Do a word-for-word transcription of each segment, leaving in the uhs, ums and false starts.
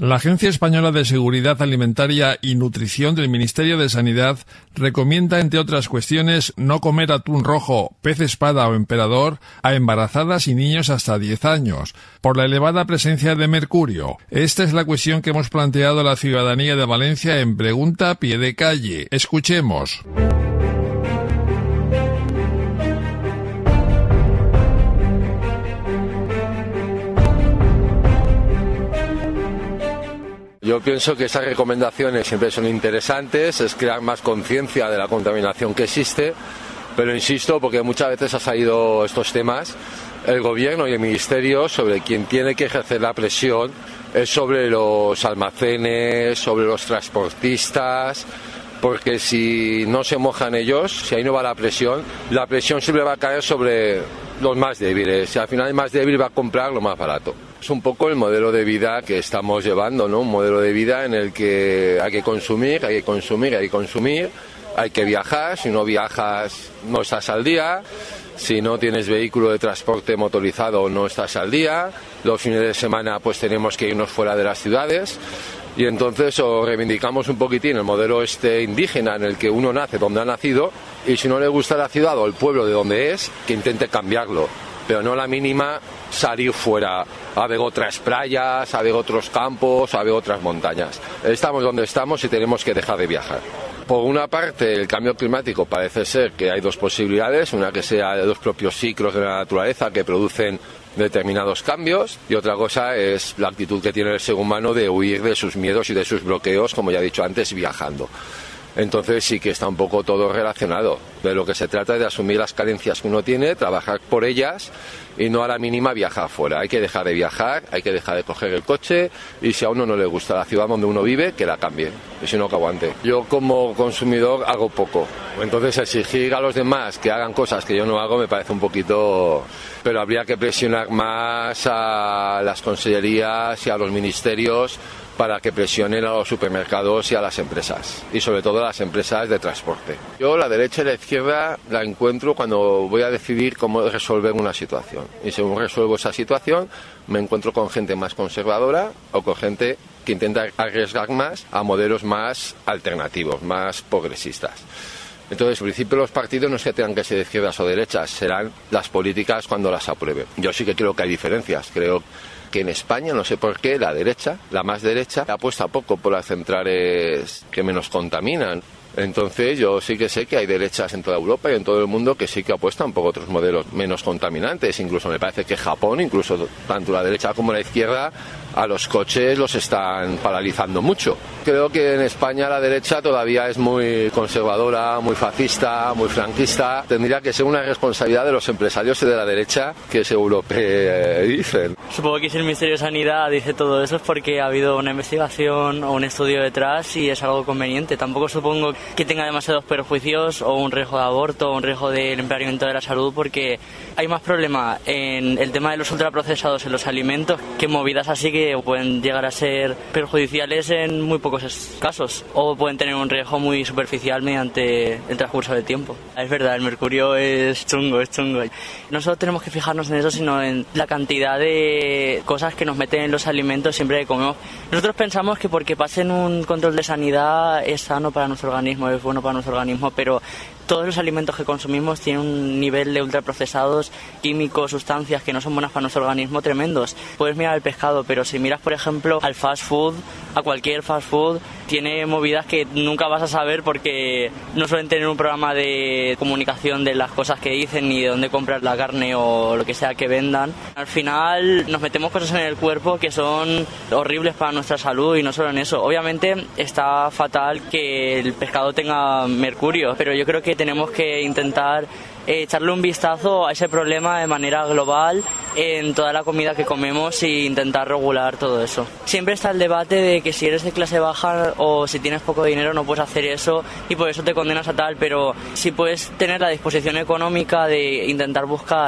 La Agencia Española de Seguridad Alimentaria y Nutrición del Ministerio de Sanidad recomienda, entre otras cuestiones, no comer atún rojo, pez espada o emperador a embarazadas y niños hasta diez años, por la elevada presencia de mercurio. Esta es la cuestión que hemos planteado a la ciudadanía de Valencia en Pregunta a Pie de Calle. Escuchemos. Yo pienso que esas recomendaciones siempre son interesantes, es crear más conciencia de la contaminación que existe, pero insisto, porque muchas veces ha salido estos temas, el gobierno y el ministerio sobre quien tiene que ejercer la presión es sobre los almacenes, sobre los transportistas, porque si no se mojan ellos, si ahí no va la presión, la presión siempre va a caer sobre los más débiles, y al final el más débil va a comprar lo más barato. Es un poco el modelo de vida que estamos llevando, ¿no? Un modelo de vida en el que hay que consumir, hay que consumir, hay que consumir, hay que viajar, si no viajas no estás al día, si no tienes vehículo de transporte motorizado no estás al día, los fines de semana pues tenemos que irnos fuera de las ciudades. Y entonces o reivindicamos un poquitín el modelo este indígena en el que uno nace donde ha nacido, y si no le gusta la ciudad o el pueblo de donde es, que intente cambiarlo, pero no a la mínima salir fuera a ver otras playas, a ver otros campos, a ver otras montañas. Estamos donde estamos y tenemos que dejar de viajar. Por una parte, el cambio climático parece ser que hay dos posibilidades, una que sea de los propios ciclos de la naturaleza que producen determinados cambios, y otra cosa es la actitud que tiene el ser humano de huir de sus miedos y de sus bloqueos, como ya he dicho antes, viajando. Entonces sí que está un poco todo relacionado. De lo que se trata es de asumir las carencias que uno tiene, trabajar por ellas y no a la mínima viajar fuera. Hay que dejar de viajar, hay que dejar de coger el coche, y si a uno no le gusta la ciudad donde uno vive, que la cambie, y si no, que aguante. Yo como consumidor hago poco, entonces exigir a los demás que hagan cosas que yo no hago me parece un poquito... Pero habría que presionar más a las consellerías y a los ministerios para que presionen a los supermercados y a las empresas, y sobre todo a las empresas de transporte. Yo la derecha y la izquierda la encuentro cuando voy a decidir cómo resolver una situación, y según resuelvo esa situación me encuentro con gente más conservadora o con gente que intenta arriesgar más a modelos más alternativos, más progresistas. Entonces, en principio, los partidos no es que tengan que ser de izquierdas o derechas, serán las políticas cuando las aprueben. Yo sí que creo que hay diferencias. Creo que en España, no sé por qué, la derecha, la más derecha, apuesta poco por las centrales que menos contaminan. Entonces, yo sí que sé que hay derechas en toda Europa y en todo el mundo que sí que apuestan por otros modelos menos contaminantes. Incluso me parece que Japón, incluso tanto la derecha como la izquierda, a los coches los están paralizando mucho. Creo que en España la derecha todavía es muy conservadora, muy fascista, muy franquista. Tendría que ser una responsabilidad de los empresarios de la derecha, que seguro que dicen. Supongo que si el Ministerio de Sanidad dice todo eso es porque ha habido una investigación o un estudio detrás y es algo conveniente. Tampoco supongo que tenga demasiados perjuicios o un riesgo de aborto o un riesgo del empeoramiento de la salud, porque hay más problema en el tema de los ultraprocesados en los alimentos que movidas así que pueden llegar a ser perjudiciales en muy pocos casos o pueden tener un riesgo muy superficial mediante el transcurso del tiempo. Es verdad, el mercurio es chungo, es chungo. No solo tenemos que fijarnos en eso, sino en la cantidad de cosas que nos meten en los alimentos siempre que comemos. Nosotros pensamos que porque pasen un control de sanidad es sano para nuestro organismo, es bueno para nuestro organismo, pero todos los alimentos que consumimos tienen un nivel de ultraprocesados, químicos, sustancias que no son buenas para nuestro organismo tremendos. Puedes mirar el pescado, pero si miras, por ejemplo, al fast food, a cualquier fast food, tiene movidas que nunca vas a saber porque no suelen tener un programa de comunicación de las cosas que dicen ni de dónde comprar la carne o lo que sea que vendan. Al final nos metemos cosas en el cuerpo que son horribles para nuestra salud, y no solo en eso. Obviamente está fatal que el pescado tenga mercurio, pero yo creo que tenemos que intentar eh, echarle un vistazo a ese problema de manera global en toda la comida que comemos e intentar regular todo eso. Siempre está el debate de que si eres de clase baja o si tienes poco dinero no puedes hacer eso y por eso te condenas a tal, pero si puedes tener la disposición económica de intentar buscar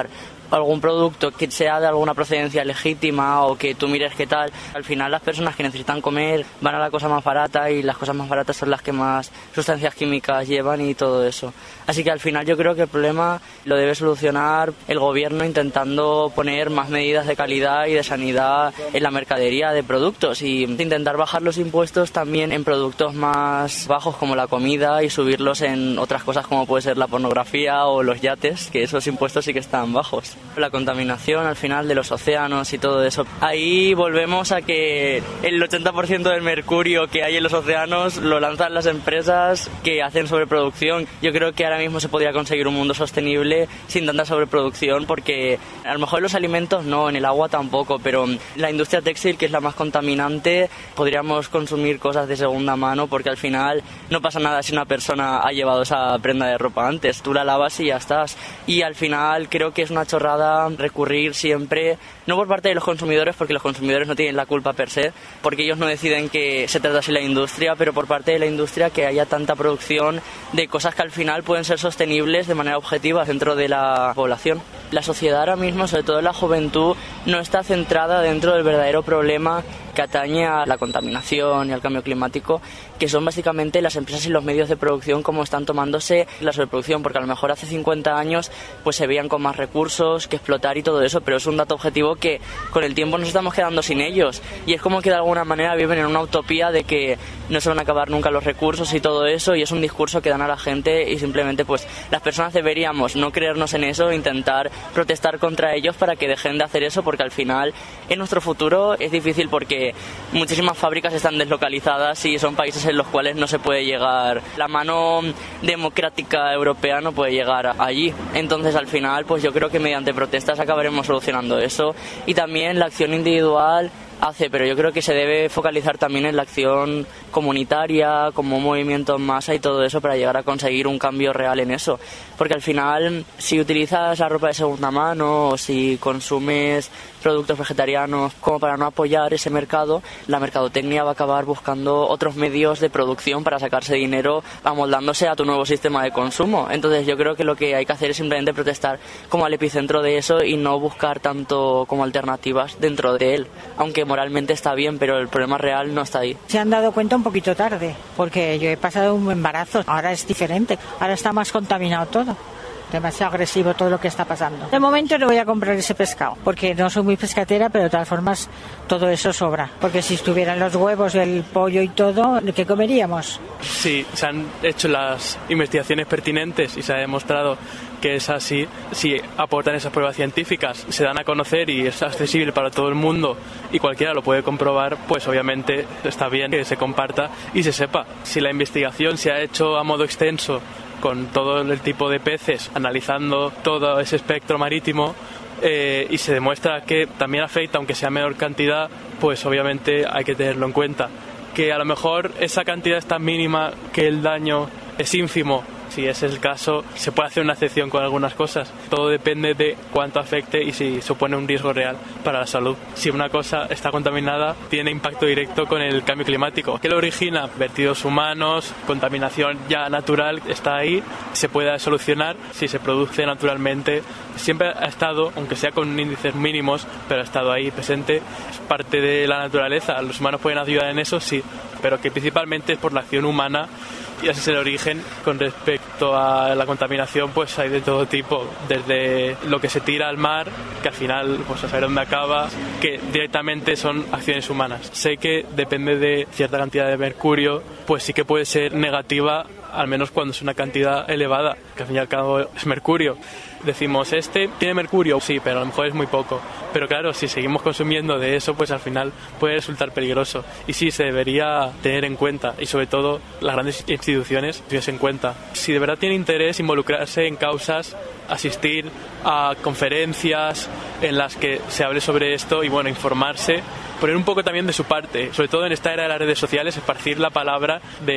algún producto que sea de alguna procedencia legítima o que tú mires qué tal, al final las personas que necesitan comer van a la cosa más barata y las cosas más baratas son las que más sustancias químicas llevan y todo eso. Así que al final yo creo que el problema lo debe solucionar el gobierno intentando poner más medidas de calidad y de sanidad en la mercadería de productos y intentar bajar los impuestos también en productos más bajos como la comida y subirlos en otras cosas como puede ser la pornografía o los yates, que esos impuestos sí que están bajos. La contaminación al final de los océanos y todo eso. Ahí volvemos a que el ochenta por ciento del mercurio que hay en los océanos lo lanzan las empresas que hacen sobreproducción. Yo creo que ahora mismo se podría conseguir un mundo sostenible sin tanta sobreproducción porque a lo mejor en los alimentos no, en el agua tampoco, pero la industria textil, que es la más contaminante, podríamos consumir cosas de segunda mano porque al final no pasa nada si una persona ha llevado esa prenda de ropa antes, tú la lavas y ya estás. Y al final creo que es una chorrada recurrir siempre, no por parte de los consumidores porque los consumidores no tienen la culpa per se, porque ellos no deciden que se trata así la industria, pero por parte de la industria que haya tanta producción de cosas que al final pueden ser sostenibles de manera objetiva dentro de la población. La sociedad ahora mismo, sobre todo la juventud, no está centrada dentro del verdadero problema que atañe a la contaminación y al cambio climático, que son básicamente las empresas y los medios de producción como están tomándose la sobreproducción, porque a lo mejor hace cincuenta años pues se veían con más recursos que explotar y todo eso, pero es un dato objetivo que con el tiempo nos estamos quedando sin ellos y es como que de alguna manera viven en una utopía de que no se van a acabar nunca los recursos y todo eso, y es un discurso que dan a la gente y simplemente pues las personas deberíamos no creernos en eso e intentar protestar contra ellos para que dejen de hacer eso, porque al final en nuestro futuro es difícil porque muchísimas fábricas están deslocalizadas y son países en los cuales no se puede llegar, la mano democrática europea no puede llegar allí. Entonces al final pues yo creo que mediante protestas acabaremos solucionando eso, y también la acción individual hace, pero yo creo que se debe focalizar también en la acción comunitaria, como movimiento en masa y todo eso para llegar a conseguir un cambio real en eso. Porque al final, si utilizas la ropa de segunda mano o si consumes productos vegetarianos como para no apoyar ese mercado, la mercadotecnia va a acabar buscando otros medios de producción para sacarse dinero amoldándose a tu nuevo sistema de consumo. Entonces yo creo que lo que hay que hacer es simplemente protestar como al epicentro de eso y no buscar tanto como alternativas dentro de él, aunque moralmente está bien, pero el problema real no está ahí. Se han dado cuenta un poquito tarde, porque yo he pasado un embarazo, ahora es diferente, ahora está más contaminado todo. Demasiado agresivo todo lo que está pasando. De momento no voy a comprar ese pescado, porque no soy muy pescatera, pero de todas formas todo eso sobra. Porque si estuvieran los huevos, el pollo y todo, ¿qué comeríamos? Sí, se han hecho las investigaciones pertinentes y se ha demostrado que es así. Si aportan esas pruebas científicas, se dan a conocer y es accesible para todo el mundo y cualquiera lo puede comprobar, pues obviamente está bien que se comparta y se sepa. Si la investigación se ha hecho a modo extenso con todo el tipo de peces, analizando todo ese espectro marítimo, eh, y se demuestra que también afecta, aunque sea menor cantidad, pues obviamente hay que tenerlo en cuenta. Que a lo mejor esa cantidad es tan mínima que el daño es ínfimo. Si ese es el caso, se puede hacer una excepción con algunas cosas. Todo depende de cuánto afecte y si supone un riesgo real para la salud. Si una cosa está contaminada, tiene impacto directo con el cambio climático. ¿Qué lo origina? Vertidos humanos, contaminación ya natural, está ahí, se puede solucionar si se produce naturalmente. Siempre ha estado, aunque sea con índices mínimos, pero ha estado ahí presente. Es parte de la naturaleza. Los humanos pueden ayudar en eso, sí, pero que principalmente es por la acción humana. Y ese es el origen. Con respecto a la contaminación, pues hay de todo tipo, desde lo que se tira al mar, que al final pues a saber dónde acaba, que directamente son acciones humanas. Sé que depende de cierta cantidad de mercurio, pues sí que puede ser negativa, al menos cuando es una cantidad elevada, que al fin y al cabo es mercurio. Decimos, este tiene mercurio, sí, pero a lo mejor es muy poco. Pero claro, si seguimos consumiendo de eso, pues al final puede resultar peligroso. Y sí, se debería tener en cuenta, y sobre todo las grandes instituciones tuviesen en cuenta. Si de verdad tiene interés involucrarse en causas, asistir a conferencias en las que se hable sobre esto y bueno, informarse, poner un poco también de su parte, sobre todo en esta era de las redes sociales, esparcir la palabra de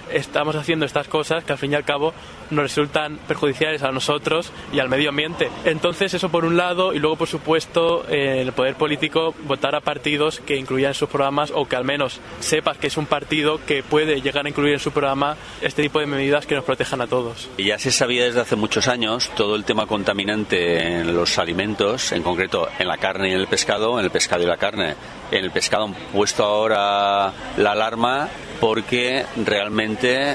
estamos haciendo estas cosas que al fin y al cabo nos resultan perjudiciales a nosotros y al medio ambiente. Entonces eso por un lado, y luego por supuesto eh, el poder político votar a partidos que incluyan en sus programas, o que al menos sepas que es un partido que puede llegar a incluir en su programa este tipo de medidas que nos protejan a todos. Ya se sabía desde hace muchos años todo el tema contaminante en los alimentos, en concreto en la carne y en el pescado, en el pescado y la carne. En el pescado han puesto ahora la alarma porque realmente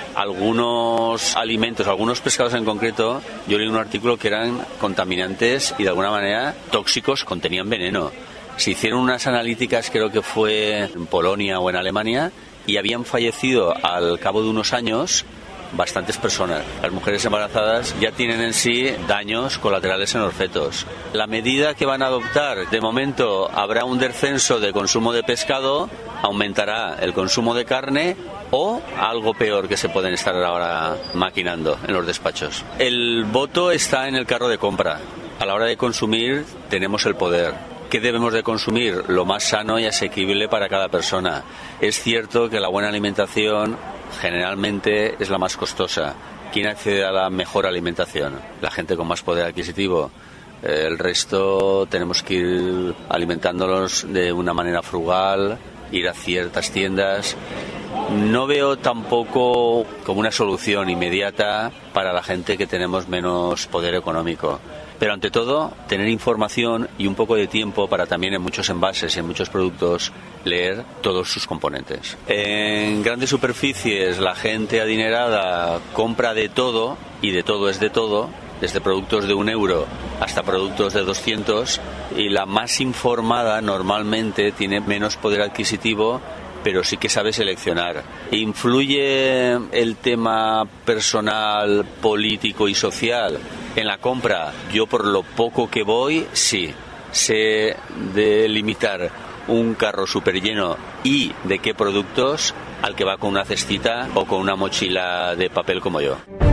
algunos alimentos, algunos pescados en concreto, yo leí un artículo que eran contaminantes y de alguna manera tóxicos, contenían veneno. Se hicieron unas analíticas, creo que fue en Polonia o en Alemania, y habían fallecido al cabo de unos años bastantes personas. Las mujeres embarazadas ya tienen en sí daños colaterales en los fetos. La medida que van a adoptar, de momento habrá un descenso de consumo de pescado, aumentará el consumo de carne o algo peor que se pueden estar ahora maquinando en los despachos. El voto está en el carro de compra. A la hora de consumir tenemos el poder. ¿Qué debemos de consumir? Lo más sano y asequible para cada persona. Es cierto que la buena alimentación generalmente es la más costosa. ¿Quién accede a la mejor alimentación? La gente con más poder adquisitivo. El resto tenemos que ir alimentándolos de una manera frugal, ir a ciertas tiendas. No veo tampoco como una solución inmediata para la gente que tenemos menos poder económico. Pero ante todo, tener información y un poco de tiempo para también en muchos envases y en muchos productos leer todos sus componentes. En grandes superficies la gente adinerada compra de todo, y de todo es de todo, desde productos de un euro hasta productos de doscientos, y la más informada normalmente tiene menos poder adquisitivo, pero sí que sabe seleccionar. ¿Influye el tema personal, político y social en la compra? Yo, por lo poco que voy, sí. Sé delimitar un carro súper lleno y de qué productos al que va con una cestita o con una mochila de papel como yo.